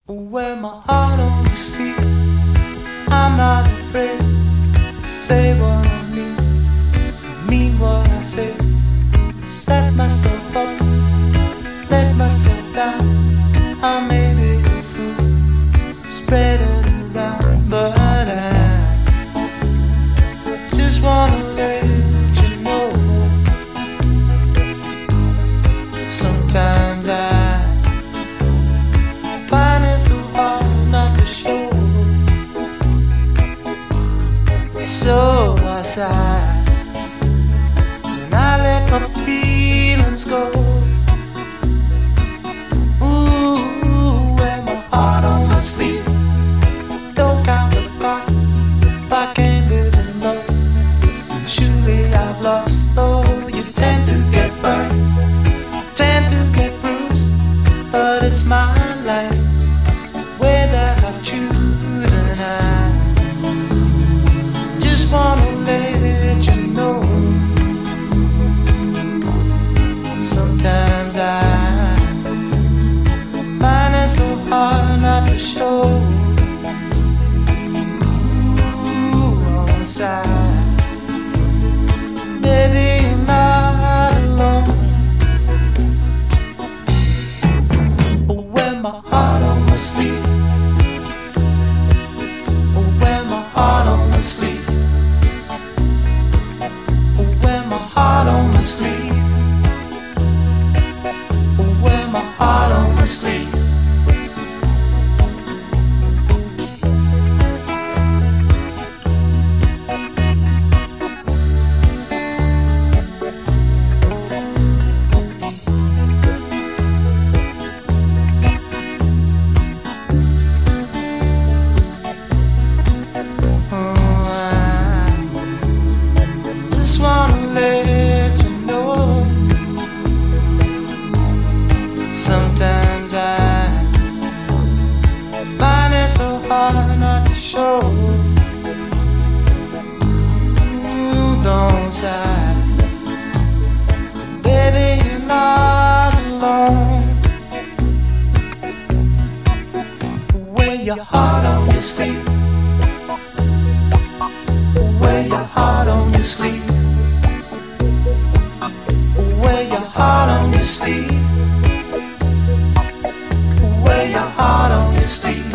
Wear my heart on your sleeve. I'm not afraid to say what I mean what I say. Set myself up, let myself down. I may be a fool, spread it around, but I just wanna let you know. Sometimes I find it so hard not to show. So I sigh when I let my feelings go. Ooh, wear my heart on my sleeve. Don't count the cost if I can't live in love. And surely I've lost. Oh, you tend to get burned, tend to get bruised, but it's my life, way that I choose, and I just wanna let you know. Sometimes I find it so hard not to show. Ooh, on the side, baby, you're not alone. Wear my heart on my sleeve. Wear my heart on my sleeve. Wear my heart on my sleeve. Wear my heart on my sleeve. Sometimes I find it so hard not to show. Ooh, don't sigh, baby, you're not alone. Wear your heart on your sleeve. Wear your heart on your sleeve. Wear your heart on your sleeve. Wear your heart on your sleeve.